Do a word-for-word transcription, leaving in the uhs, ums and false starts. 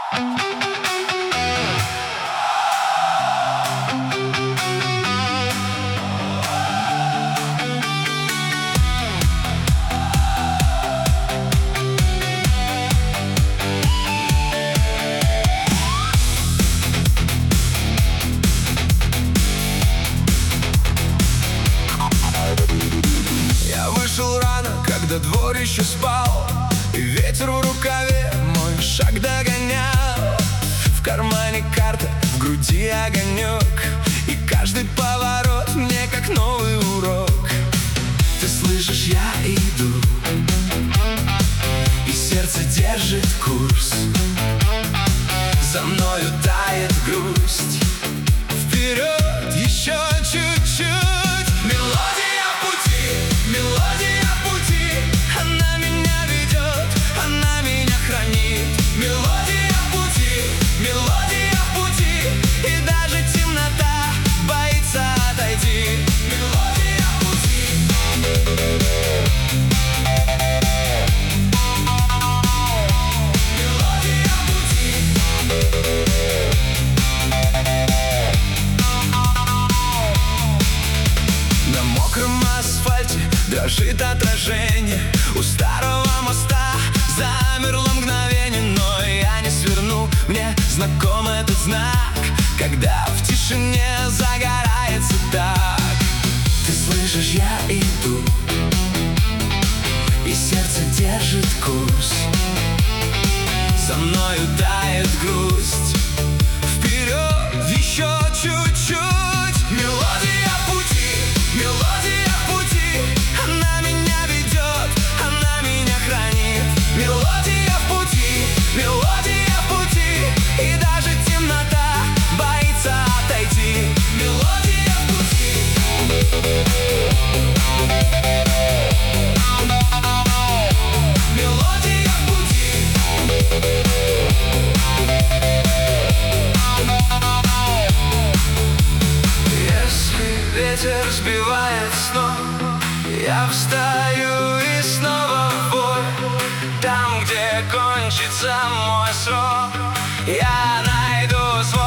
Когда двор еще спал, и ветер в рукаве мой шаг догонял. В кармане карта, в груди огонек, и каждый поворот мне как новый урок. Ты слышишь, я иду, и сердце держит курс. За мною тает грусть. Вперед еще чуть-чуть. Мелодия пути, мелодия пути. Она меня ведет, она меня хранит. Мелодия пути, мелодия пути. И даже темнота боится отойти. Мелодия пути. Мелодия пути. На мокром асфальте дрожит отражение. У старого моста замерло мгновение, но я не сверну. Мне знаком этот знак, когда в тишине загорается так. Ты слышишь, я иду, и сердце держит курс. За мною тает грусть. Вперед еще чуть-чуть. Мелодия пути, мелодия пути. Она меня ведет, она меня хранит. Мелодия пути, мелодия пути. И даже темнота боится отойти. Мелодия пути. Мелодия пути. Если ветер сбивает с ног, я встаю и снова в бой. Там, где кончится мой срок, я найду свой